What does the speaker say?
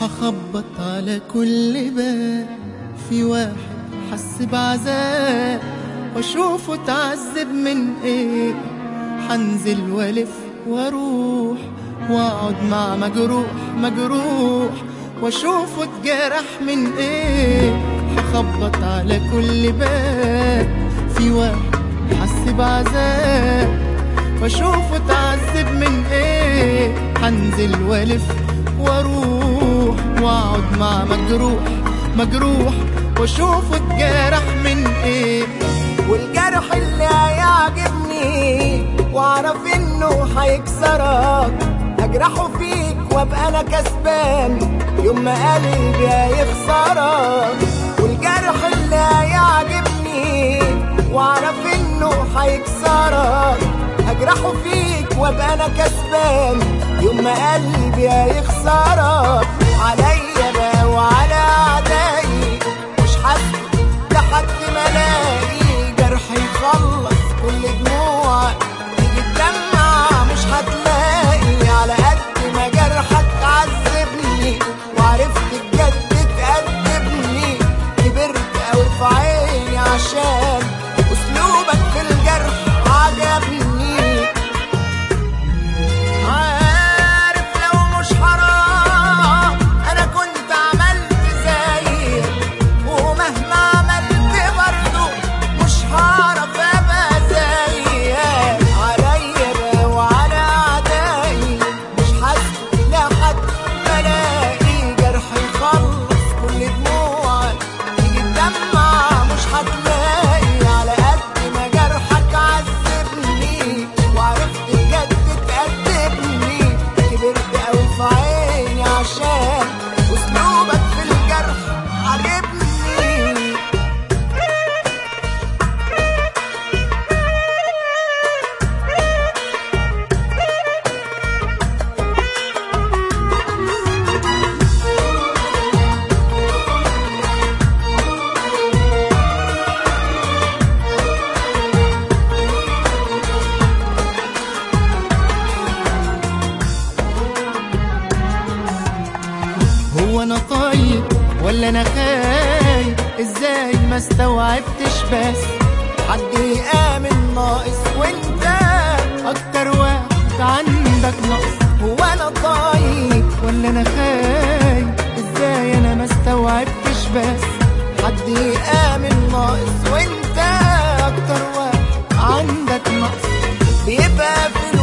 هخبط على كل باب، في واحد حس بعذاب واشوفه اتعذب من ايه. حنزل والف واروح واقعد مع مجروح واشوفه اتجرح من ايه. هخبط على كل باب، في واحد حس بعذاب واشوفه اتعذب من ايه. حنزل والف واروح واقعد مع مجروح واشوفه اتجرح من ايه. والجرح اللي هيعجبني واعرف انه هيكسرك، اجرحه فيك وابقى انا كسبان يوم ما قلبي هيخسرك. والجرح اللي هيعجبني واعرف انه هيكسرك، اجرحه فيك وابقى انا كسبان يوم ما قلبي هيخسرك. عليا بقى وعلى اعدائي مش حاسس لحد ما الاقي جرح يخلص كل دموع تيجي تدمع مش هتلاقي. على قد ما جرحك عذبني وعرفت بجد تأدبني، كبرت قوي في عيني عشان اسلوبك في الجرح عجبني. عارف لو مش حرام انا كنت عملت زيك، ومهما عملت برضه مش هعرف ابقى زيك. عليا بقى وعلى اعدائي مش حاسس لحد ما الاقي جرح يخلص كل دموعك تيجي تدمع مش هتلاقي. على قد ما جرحك عذبني وعرفت بجد تأدبني، كبرت قوي في عيني عشان اسلوبك في الجرح عجبني. هو انا طيب ولا انا خايب؟ ازاي ما استوعبتش بس حد يآمن ناقص وانت اكتر واحد عندك نقص؟ هو انا طيب ولا انا خايب؟ ازاي انا ما استوعبتش بس حد يآمن ناقص وانت اكتر واحد عندك نقص؟ بيبقى في